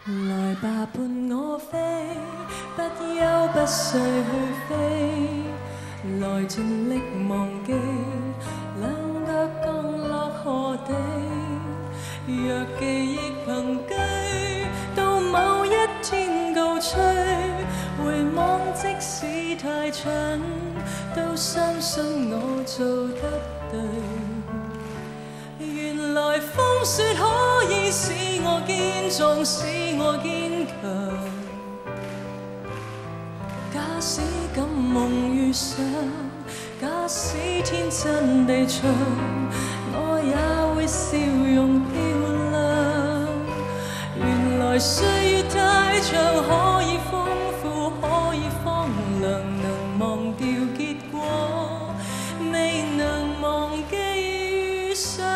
來吧，伴我飛，不憂不需去飛，來盡力忘記，兩腳降落何地？若記憶憑據，到某一天告吹，回望即使太蠢，都相信我做得對。原來風雪可以使我堅壯，使我堅強。假使敢夢遇上，假使天真地唱，我也會笑容漂亮。原來歲月太長，可以豐富，可以荒涼，能忘掉結果，未能忘記遇上。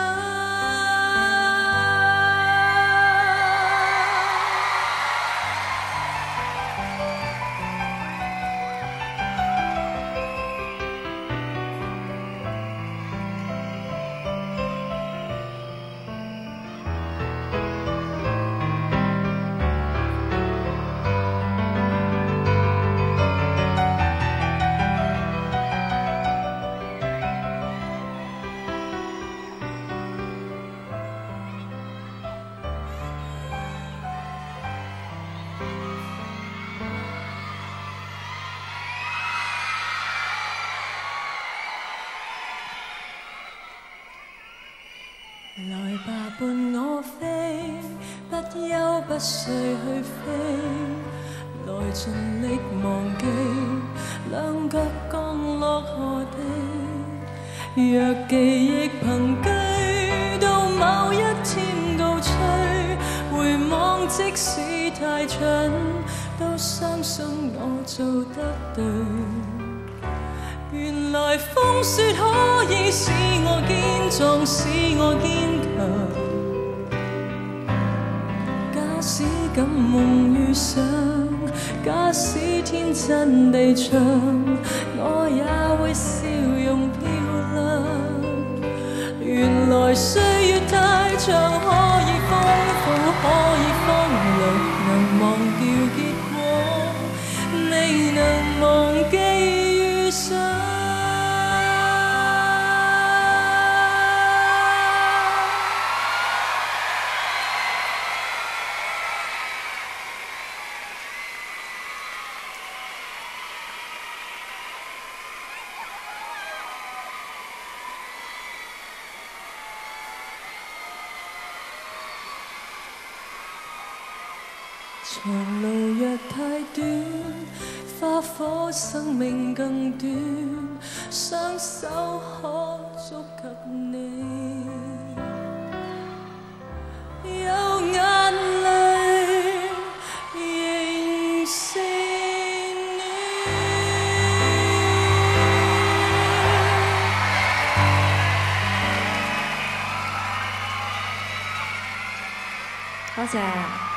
來吧，伴我飛，不憂不需去飛，來盡力忘記，兩腳降落何地？若記憶憑據，到某一天告吹，回望即使太蠢，都相信我做得對。原來風雪可以使我堅壯，使我堅強。假使敢夢遇上，假使天真地唱，我也會笑容漂亮。原來歲月太長，可以豐富，可以荒涼，能忘掉結果，未能忘記遇上。長路若太短，花火生命更短，雙手可觸及你，有眼淚仍是暖。 多謝。